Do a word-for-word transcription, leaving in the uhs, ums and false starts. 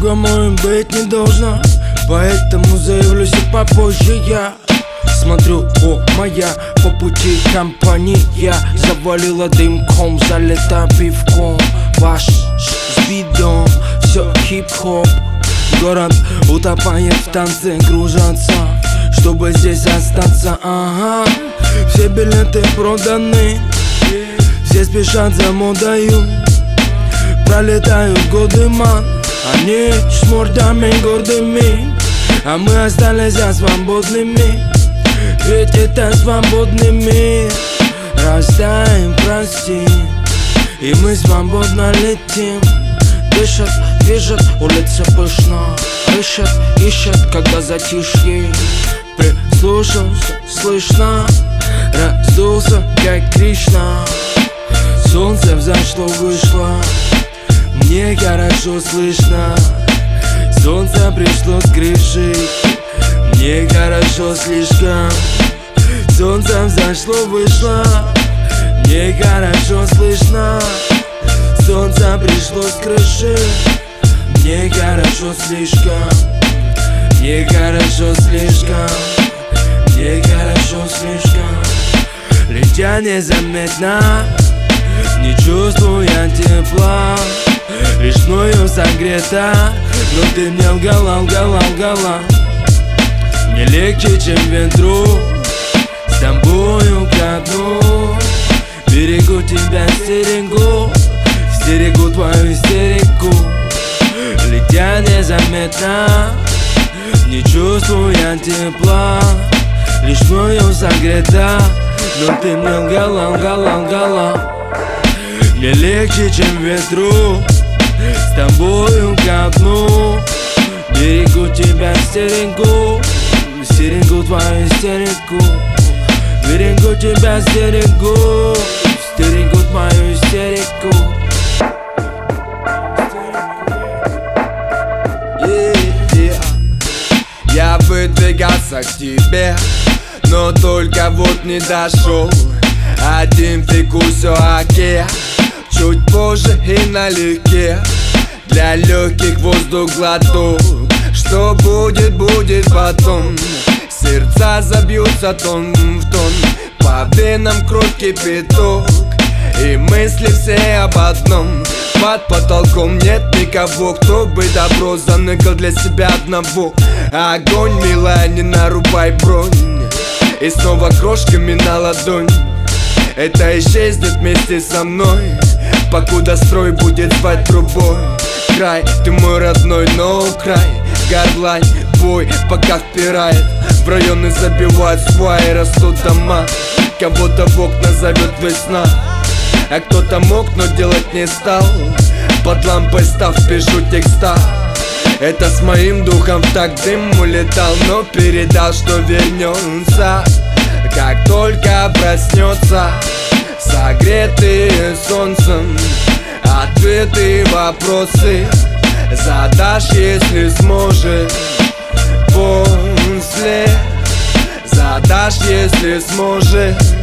другом моим быть не должно, поэтому заявлюсь и попозже я. Смотрю, о, моя по пути компания завалила дымком, залита пивком. Ваш с бидом, все хип-хоп. Город утопает в танце, кружатся, чтобы здесь остаться, ага. Все билеты проданы, все спешат за модою. Пролетают годы, ман, они с мордами гордыми, а мы остались свободными. Ведь это свободный мир. Растаем, прости, и мы свободно летим. Дышат, движет, улица пышна, ищет, ищет, когда затишье. Прислушался, слышно, раздулся, как Кришна. Солнце взошло, вышло, мне хорошо слышно. Солнце пришло с крыши, мне хорошо слишком. Солнце взошло, вышло, мне хорошо слышно. Солнце пришло с крыши, мне хорошо слишком. Мне хорошо слишком, мне хорошо слишком. Летя незаметно, не чувствуя тепла, лишь мною согрета, но ты мне лгала, лгала, лгала. Мне легче, чем ветру, с тобою ко дну. Берегу тебя, стерегу, стерегу твою истерику. Летя незаметно, не чувствуя тепла, лишь мною согрета, но ты мне лгала, лгала, лгала. Мне легче, чем ветру, с тобою ко дну. Берегу тебя, стерегу, стерегу твою истерику. Берегу тебя, стерегу, стерегу твою истерику. Я выдвигался к тебе, но только вот не дошел. Один фиг все окей, чуть позже и налегке. Для легких воздух глоток, что будет, будет потом. Сердца забьются тон в тон, по венам кровь кипяток, и мысли все об одном. Под потолком нет никого, кто бы добро заныкал для себя одного. Огонь, милая, не нарубай бронь, и снова крошками на ладонь. Это исчезнет вместе со мной, покуда строй будет звать трубой. Край, ты мой родной, но край, горлань, бой, пока впирает. В районы забивают сваи, растут дома. Кого-то в окна зовет весна, а кто-то мог, но делать не стал. Под лампой став, пишу текста. Это с моим духом в так дым улетал, но передал, что вернется, как только проснется. Согретые солнцем, ответы, вопросы задашь, если сможешь. После задашь, если сможешь.